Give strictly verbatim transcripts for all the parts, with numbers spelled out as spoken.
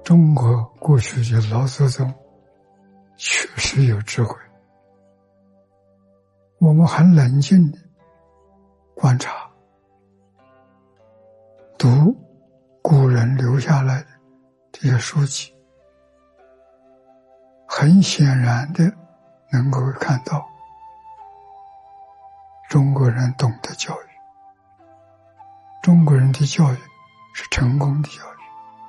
中国过去的老祖宗确实有智慧，我们很冷静地观察，读古人留下来的这些书籍，很显然的能够看到中国人懂得教育，中国人的教育是成功的教育。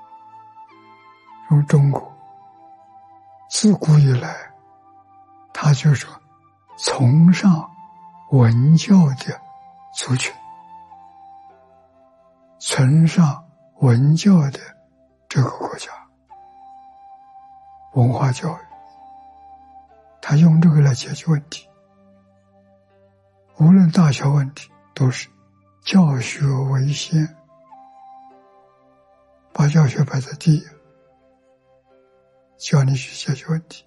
从中国自古以来，他就说崇尚文教的族群，崇尚文教的这个国家，文化教育，他用这个来解决问题。无论大小问题，都是教学为先，把教学摆在第一，教你去解决问题。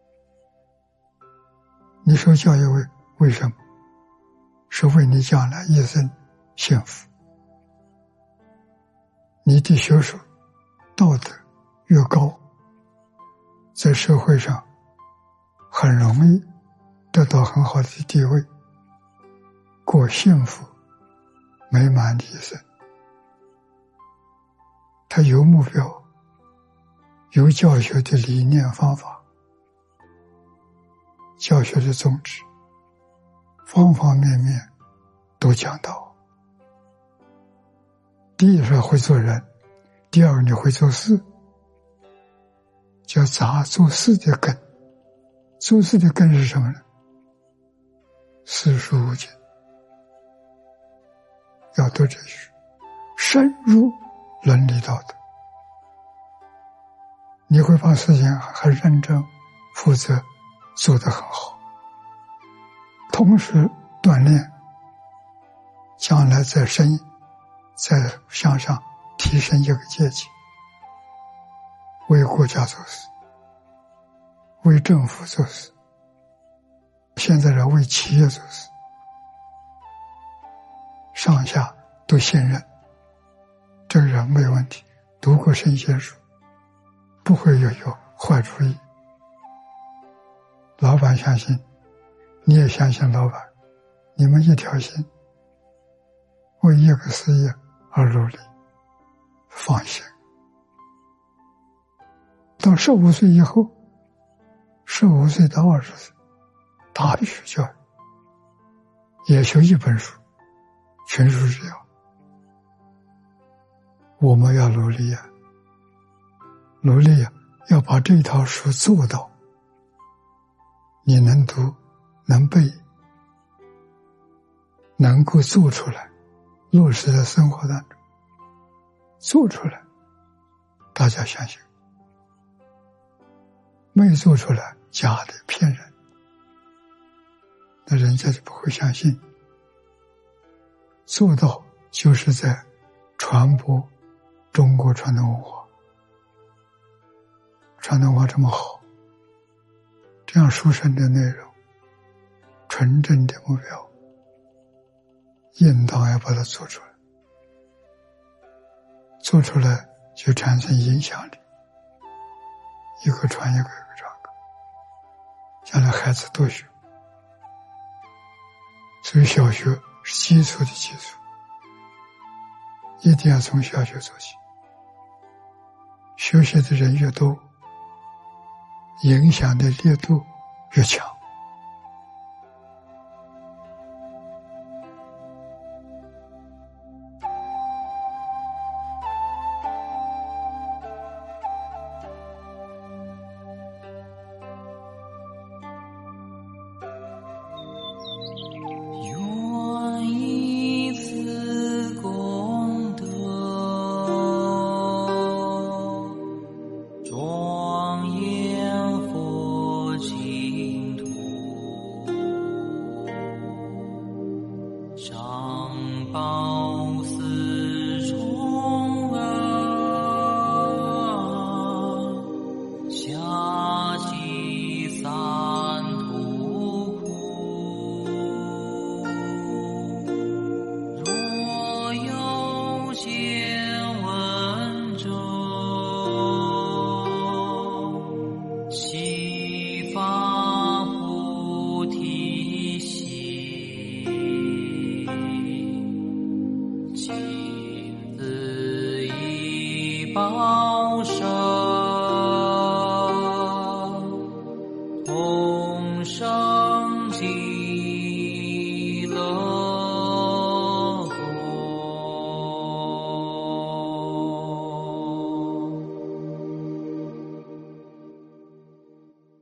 你受教育为为什么？是为你将来一生幸福。你的学术道德越高，在社会上很容易得到很好的地位，过幸福美满的一生。他有目标，有教学的理念方法，教学的宗旨，方方面面都讲到。第一是会做人，第二你会做事，叫杂做事的根。做事的根是什么呢？四书五经，要读这些，深入伦理道德，你会把事情很认真负责做得很好，同时锻炼将来在生在向上提升一个阶级，为国家做事，为政府做事，现在人为企业做事，上下都信任，这个人没有问题，读过圣贤书，不会有有坏主意。老板相信，你也相信老板，你们一条心，为一个事业而努力，放心。到十五岁以后，十五岁到二十岁，大学教育，也修一本书，群书之要。我们要努力啊，努力啊，要把这套书做到，你能读，能背，能够做出来，落实在生活当中，做出来，大家相信。没做出来，假的骗人，那人家就不会相信。做到就是在传播中国传统文化，传统文化这么好，这样殊胜的内容，纯正的目标，应当要把它做出来，做出来就产生影响力，一个传一个，一个传一个，将来孩子多学。所以小学是基础的基础，一定要从小学做起。学习的人越多，影响的力度越强。 庄严佛净土。 保守。